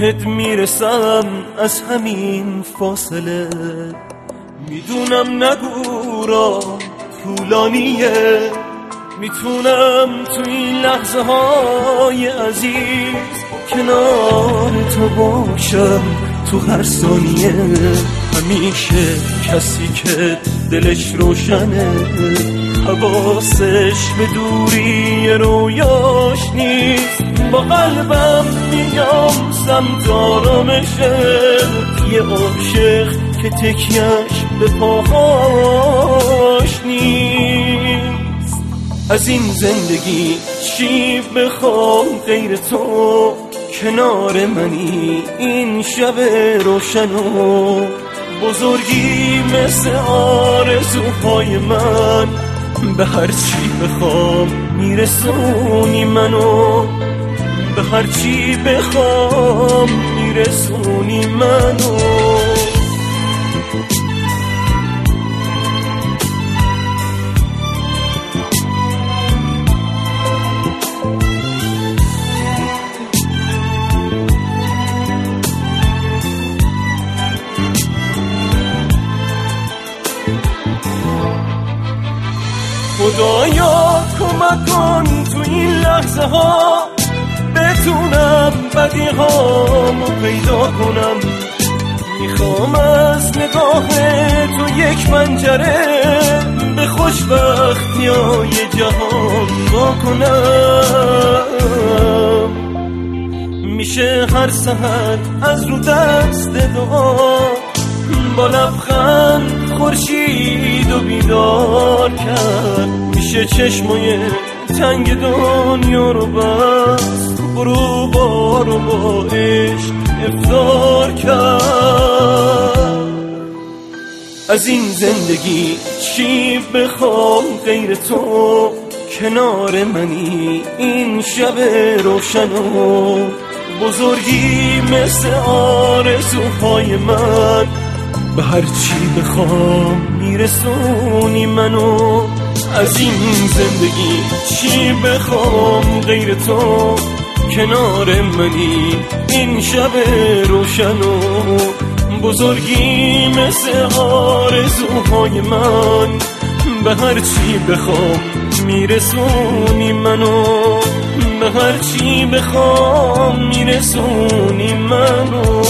بهت میرسم از همین فاصله. میدونم نگو را طولانیه، میتونم تو این لحظه های عزیز کنار تو باشم تو هر ثانیه. همیشه کسی که دلش روشنه حواسش به دوری رویاش نیست. با قلبم میام سمت آرامشه، یه عاشق که تکیهش به پاهاش نیست. از این زندگی چی بخوام غیر تو، کنار منی این شب روشن و بزرگی مثل آرزوهای من. به هر چی بخوام میرسونی منو، به هر چی بخوام میرسونی منو. خدایا کمک کن تو این لحظه ها بتونم بدیهامو پیدا کنم. میخوام از نگاه تو یک پنجره به خوشبختیای جهان با کنم. میشه هر سحر از رو دست دعا با لبخند خورشید و بیدار کرد. میشه چشمای تنگ دنیا رو بست، غروبا رو با عشق افطار کرد. از این زندگی چی بخوام غیر تو، کنار منی این شب روشن و بزرگی مثل آرزوهای من. به هر چی بخوام میرسونی منو. از این زندگی چی بخوام غیر تو، کنار منی این شب روشن و بزرگی مثل آرزوهای من. به هر چی بخوام میرسونی منو، به هر چی بخوام میرسونی منو.